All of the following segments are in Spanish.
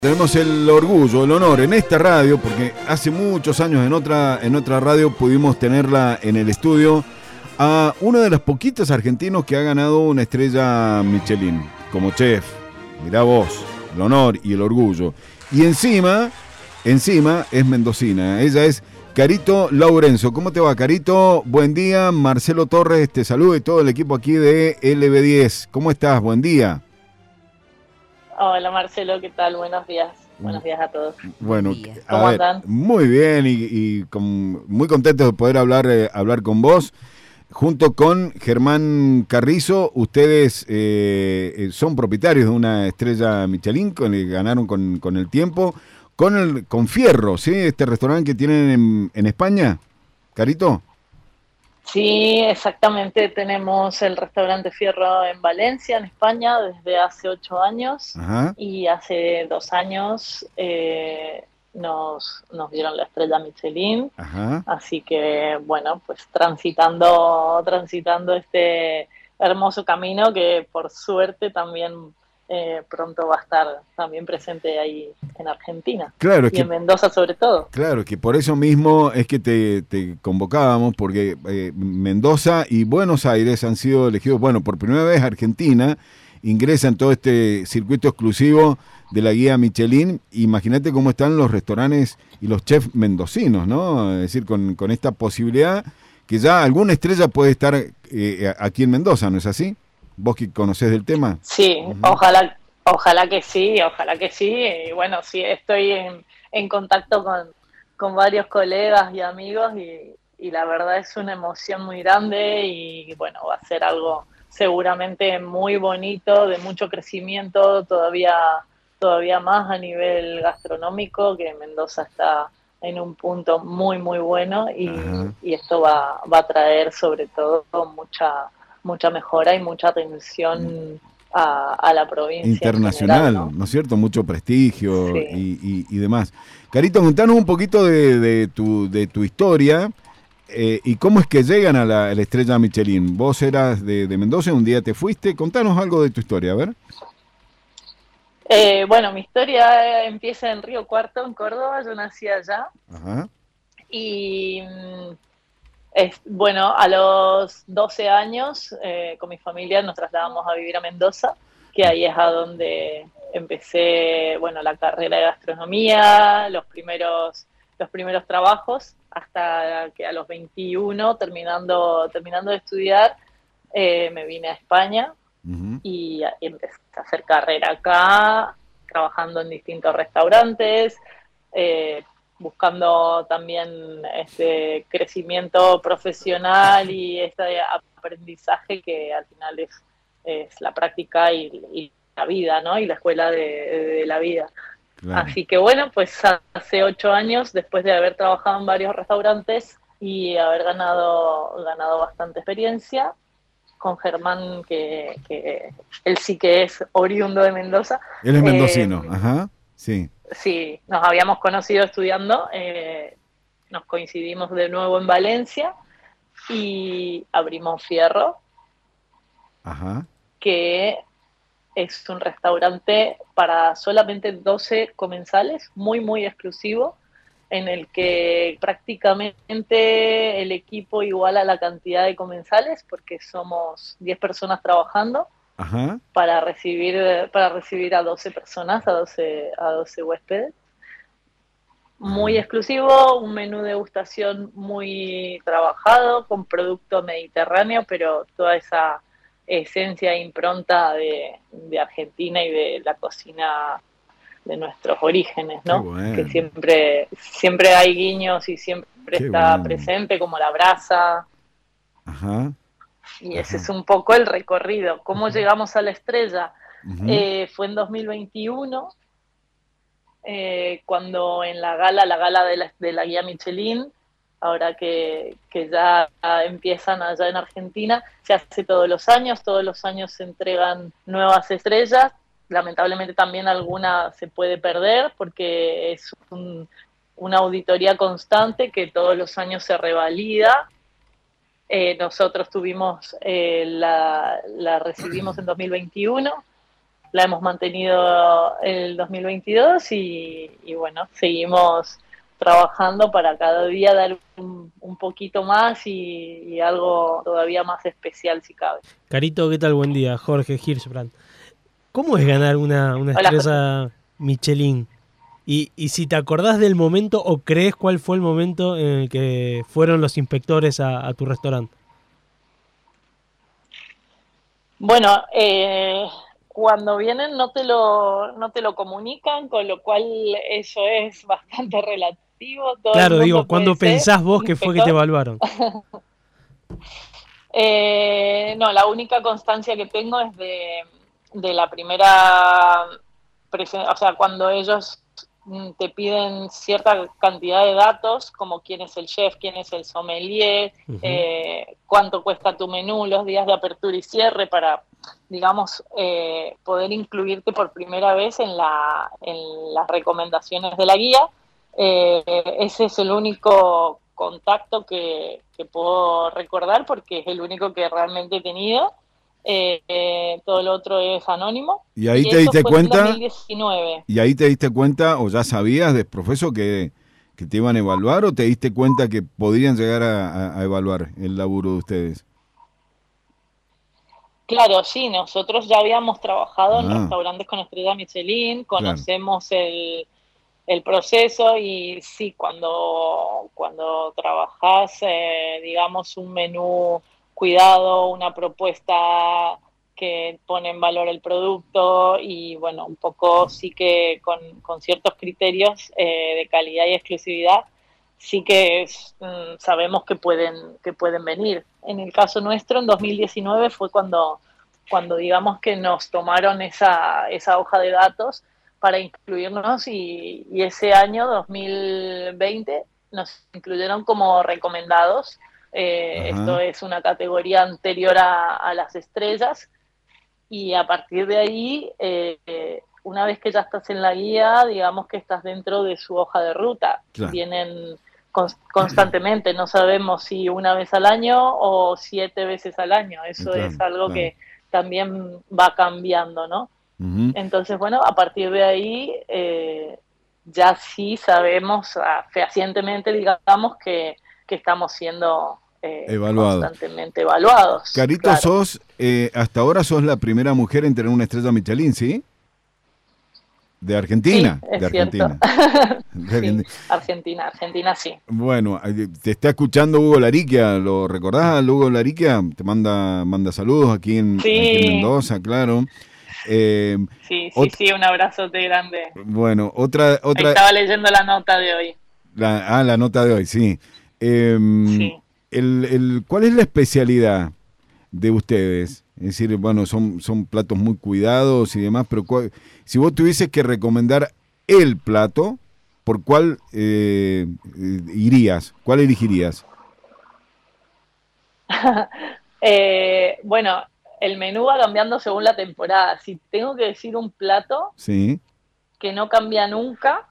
Tenemos el orgullo, el honor en esta radio, porque hace muchos años en otra radio pudimos tenerla en el estudio, a uno de los poquitos argentinos que ha ganado una estrella Michelin como chef. Mirá vos, el honor y el orgullo. Y encima es mendocina. Ella es Carito Laurenzo. ¿Cómo te va, Carito? Buen día. Marcelo Torres te saluda y todo el equipo aquí de LB10. ¿Cómo estás? Buen día. Hola Marcelo, ¿qué tal? Buenos días. Buenos días a todos. Bueno, ¿Cómo andan? muy bien y muy contento de poder hablar con vos. Junto con Germán Carrizo, ustedes son propietarios de una estrella Michelin, ganaron con el tiempo, con Fierro, ¿sí? Este restaurante que tienen en España, Carito. Sí, exactamente. Tenemos el restaurante Fierro en Valencia, en España, desde hace 8 años. Ajá. Y hace 2 años nos dieron la estrella Michelin. Ajá. Así que, bueno, pues transitando este hermoso camino que por suerte también pronto va a estar también presente ahí en Argentina. Claro, es Y que en Mendoza sobre todo. Claro, que por eso mismo es que te convocábamos, porque Mendoza y Buenos Aires han sido elegidos, bueno, por primera vez Argentina ingresa en todo este circuito exclusivo de la guía Michelin. Imagínate cómo están los restaurantes y los chefs mendocinos, ¿no? Es decir, con esta posibilidad que ya alguna estrella puede estar aquí en Mendoza, ¿no es así? Vos que conocés del tema. Sí, ojalá que sí, ojalá que sí. Y bueno, sí, estoy en contacto con varios colegas y amigos y la verdad es una emoción muy grande y bueno, va a ser algo seguramente muy bonito, de mucho crecimiento, todavía más a nivel gastronómico, que Mendoza está en un punto muy, muy bueno Ajá. y esto va a traer sobre todo mucha mejora y mucha atención a la provincia en general, Internacional, ¿no? ¿no es cierto? Mucho prestigio Sí. y demás. Carito, contanos un poquito de tu historia y cómo es que llegan a la estrella Michelin. Vos eras de Mendoza, un día te fuiste. Contanos algo de tu historia, a ver. Bueno, mi historia empieza en Río Cuarto, en Córdoba. Yo nací allá Ajá. y bueno, a los 12 años con mi familia nos trasladamos a vivir a Mendoza, que ahí es a donde empecé, bueno, la carrera de gastronomía, los primeros trabajos, hasta que a los 21, terminando de estudiar, me vine a España Uh-huh. y empecé a hacer carrera acá, trabajando en distintos restaurantes, buscando también este crecimiento profesional y este aprendizaje que al final es la práctica y la vida, ¿no? Y la escuela de la vida. Claro. Así que bueno, pues hace 8 años, después de haber trabajado en varios restaurantes y haber ganado bastante experiencia, con Germán, que él sí que es oriundo de Mendoza. Él es Eh, mendocino, ajá, sí. sí, nos habíamos conocido estudiando, nos coincidimos de nuevo en Valencia y abrimos Fierro, Ajá. que es un restaurante para solamente 12 comensales, muy, muy exclusivo, en el que prácticamente el equipo iguala la cantidad de comensales, porque somos 10 personas trabajando Ajá. para recibir a 12 personas, a doce huéspedes. Muy Ajá. exclusivo, un menú de degustación muy trabajado, con producto mediterráneo, pero toda esa esencia e impronta de Argentina y de la cocina de nuestros orígenes, Qué ¿no? Que bueno, siempre hay guiños y siempre qué está bueno. presente, como la brasa, Ajá. y ese es Ajá. un poco el recorrido. ¿Cómo llegamos a la estrella? Uh-huh. Fue en 2021, cuando en la gala de la guía Michelin, ahora que ya empiezan allá en Argentina, se hace todos los años se entregan nuevas estrellas, lamentablemente también alguna se puede perder porque es una auditoría constante que todos los años se revalida. Nosotros la recibimos en 2021 la hemos mantenido el 2022 y bueno, seguimos trabajando para cada día dar un poquito más y algo todavía más especial si cabe. Carito, ¿qué tal? Buen día. Jorge Hirschbrand. ¿Cómo es ganar una Hola, estrella Michelin? Y si te acordás del momento o crees cuál fue el momento en el que fueron los inspectores a tu restaurante. Bueno, cuando vienen no te lo comunican, con lo cual eso es bastante relativo. Todo Claro, el mundo digo, ¿cuándo puede ser pensás vos que fue que te inspector. evaluaron? No, la única constancia que tengo es de la primera o sea, cuando ellos te piden cierta cantidad de datos, como quién es el chef, quién es el sommelier, cuánto cuesta tu menú, los días de apertura y cierre, para, digamos, poder incluirte por primera vez en las recomendaciones de la guía. Ese es el único contacto que puedo recordar, porque es el único que realmente he tenido. Todo lo otro es anónimo. ¿Y ahí te eso diste fue cuenta? En 2019. ¿Y ahí te diste cuenta o ya sabías, profesor, que te iban a evaluar, o te diste cuenta que podrían llegar a evaluar el laburo de ustedes? Claro, sí, nosotros ya habíamos trabajado en Ah, restaurantes con estrella Michelin, claro. conocemos el proceso, y sí, cuando trabajás, digamos, un menú cuidado, una propuesta que pone en valor el producto y, bueno, un poco sí que con ciertos criterios de calidad y exclusividad, sí que sabemos que pueden venir. En el caso nuestro, en 2019 fue cuando digamos que nos tomaron esa hoja de datos para incluirnos, y ese año 2020 nos incluyeron como recomendados. Esto Ajá. es una categoría anterior a las estrellas, y a partir de ahí, una vez que ya estás en la guía, digamos que estás dentro de su hoja de ruta. Claro. Vienen constantemente, no sabemos si una vez al año o 7 veces al año. Eso Claro, es algo claro. que también va cambiando, ¿no? Ujú. Entonces, bueno, a partir de ahí, ya sí sabemos fehacientemente, digamos, que estamos siendo Evaluado. constantemente evaluados, Carito, claro. hasta ahora sos la primera mujer en tener una estrella Michelin, ¿sí? De Sí, Argentina, de es cierto. Argentina. De Sí, Argentina. Argentina sí. Bueno, te está escuchando Hugo Lariquia, ¿lo recordás? Hugo Lariquia te manda saludos aquí en Sí, Mendoza, claro. Eh, ot- sí, un abrazote grande. bueno, Ahí estaba leyendo la nota de hoy. la nota de hoy, sí. Eh, Sí. ¿Cuál es la especialidad de ustedes? Es decir, bueno, son platos muy cuidados y demás, pero si vos tuvieses que recomendar el plato, ¿por cuál irías? ¿Cuál elegirías? Bueno, el menú va cambiando según la temporada. Si tengo que decir un plato Sí. que no cambia nunca,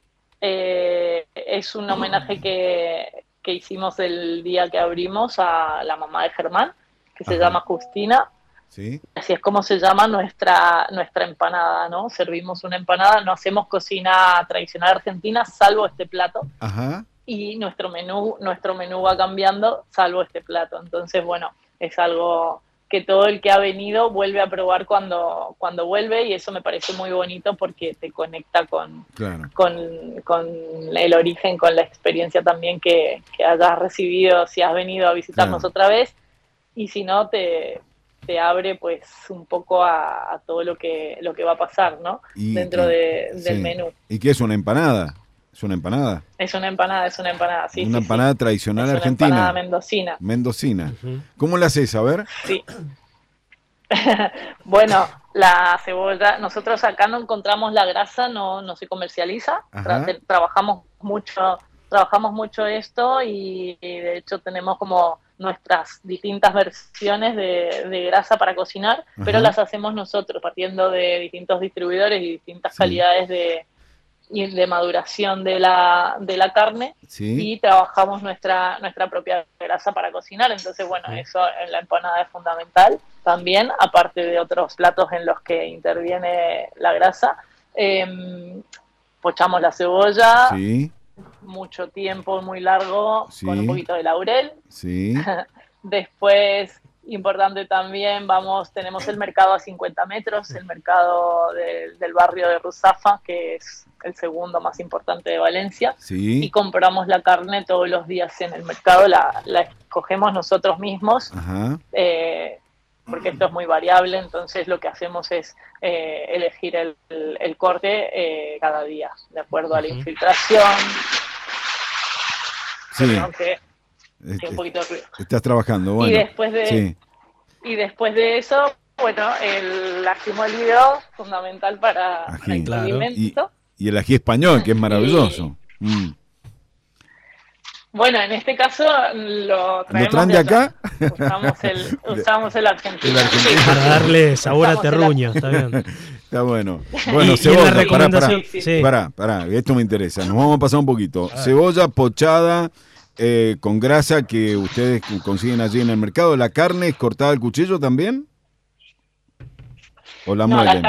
es un homenaje que hicimos el día que abrimos a la mamá de Germán, que se Ajá. llama Justina. Sí. Así es como se llama nuestra empanada, ¿no? Servimos una empanada, no hacemos cocina tradicional argentina, salvo este plato, Ajá. y nuestro menú va cambiando, salvo este plato. Entonces, bueno, es algo que todo el que ha venido vuelve a probar cuando vuelve, y eso me parece muy bonito porque te conecta Claro. con el origen, con la experiencia también que hayas recibido si has venido a visitarnos Claro. otra vez, y si no, te abre pues un poco a todo lo que va a pasar, ¿no? Dentro del Sí. menú. ¿Y qué es una empanada? ¿Es una empanada? Es una empanada, sí, Una sí, sí. empanada tradicional Es una empanada argentina. mendocina, Mendocina. Ujú. ¿Cómo la haces? A ver. sí. Bueno, la cebolla, nosotros acá no encontramos la grasa, no se comercializa. Ajá. Trabajamos mucho esto, y de hecho tenemos como nuestras distintas versiones de grasa para cocinar, pero Ajá. las hacemos nosotros partiendo de distintos distribuidores y distintas Sí. calidades y de maduración de la carne, Sí. y trabajamos nuestra propia grasa para cocinar. Entonces, bueno, eso en la empanada es fundamental también, aparte de otros platos en los que interviene la grasa. Pochamos la cebolla, Sí. mucho tiempo, muy largo, con un Sí. poquito de laurel. Sí. Después, importante también, tenemos el mercado a 50 metros, el mercado del barrio de Ruzafa, que es el segundo más importante de Valencia, y Sí. compramos la carne todos los días en el mercado, la escogemos nosotros mismos, Ajá. porque esto es muy variable, entonces lo que hacemos es elegir el corte cada día, de acuerdo a la infiltración. Sí. Perdón, que hay un poquito de ruido. Estás trabajando, bueno. Y después de, Sí. y después de eso, bueno, el ají molido, fundamental para Ají. el Claro. condimento. Y el ají español, que es maravilloso. Bueno, en este caso lo traemos traen de acá? Usamos el argentino. El argentino. Para darle sabor a Usamos el terruño, está bien. Está bueno. Bueno, Y en cebolla, la recomendación, Sí, sí. Pará, esto me interesa. Nos vamos a pasar un poquito. Cebolla pochada con grasa que ustedes consiguen allí en el mercado. ¿La carne es cortada al cuchillo también? ¿O la No, muelen?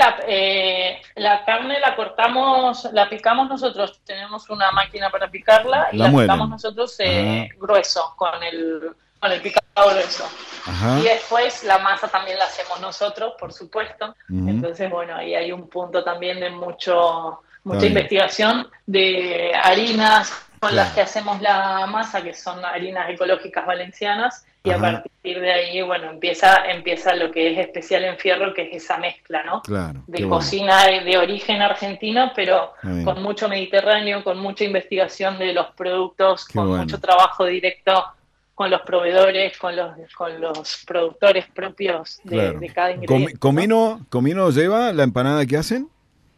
la carne la cortamos, la picamos nosotros. Tenemos una máquina para picarla y La la muelen. picamos nosotros Ajá. grueso, con el picado grueso. Ajá. Y después la masa también la hacemos nosotros, por supuesto. Ujú. Entonces, bueno, ahí hay un punto también de mucha bien. investigación de harinas con Claro. las que hacemos la masa, que son harinas ecológicas valencianas, y Ajá. a partir de ahí, bueno, empieza lo que es especial en Fierro, que es esa mezcla, ¿no? Claro. De qué bueno. cocina de origen argentino, pero Está bien. con mucho mediterráneo, con mucha investigación de los productos, Qué con bueno. mucho trabajo directo con los proveedores, con los productores propios Claro. de cada ingrediente. ¿Comino lleva la empanada que hacen?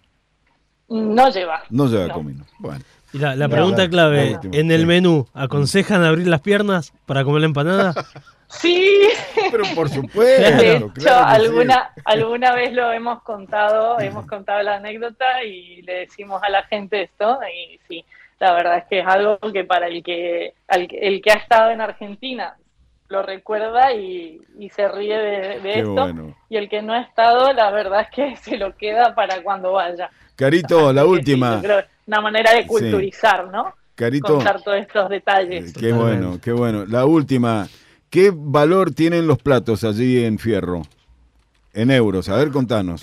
No lleva. No lleva No. comino. Bueno. Y la No, pregunta no, clave, no. en el Sí. menú, ¿aconsejan abrir las piernas para comer la empanada? Sí, Pero por supuesto. de hecho, claro que sí. alguna vez lo hemos contado la anécdota y le decimos a la gente esto, y sí, la verdad es que es algo que para el que ha estado en Argentina lo recuerda y se ríe de Qué esto, bueno. y el que no ha estado, la verdad es que se lo queda para cuando vaya. Carito, la Así que última. sí, yo creo que es una manera de culturizar, ¿no? Carito, Contar todos estos detalles. qué bueno, qué bueno. La última. ¿Qué valor tienen los platos allí en Fierro? En euros. A ver, contanos.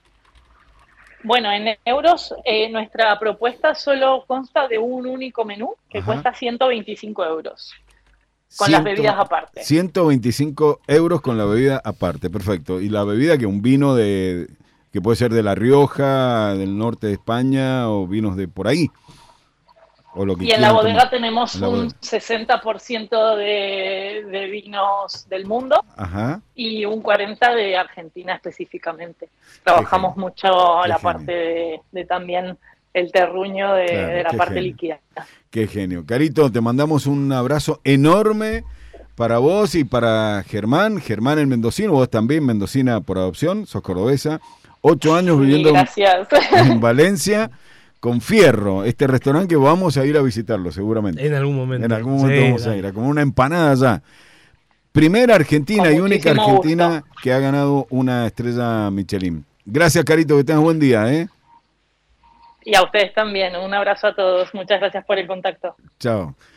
Bueno, en euros, nuestra propuesta solo consta de un único menú que Ajá. cuesta 125 euros, con las bebidas aparte. 125 euros con la bebida aparte, perfecto. Y la bebida, que un vino que puede ser de La Rioja, del norte de España, o vinos de por ahí. O lo que Y en la quieran bodega tomar. tenemos En la un bodega. 60% de vinos del mundo Ajá. y un 40% de Argentina específicamente. Trabajamos genio. mucho Qué la genio. parte de también el terruño Claro, de la qué parte genio. líquida. Qué genio. Carito, te mandamos un abrazo enorme para vos y para Germán. Germán el mendocino, vos también mendocina por adopción, sos cordobesa. 8 años Sí, viviendo gracias. en Valencia con Fierro, este restaurante que vamos a ir a visitarlo seguramente. En algún momento. En algún momento Sí, vamos a dale. ir a comer una empanada allá. Primera argentina Con y única muchísimo argentina que ha ganado una estrella Michelin. Gracias, Carito, que tengas buen día, ¿eh? Y a ustedes también. Un abrazo a todos. Muchas gracias por el contacto. Chao.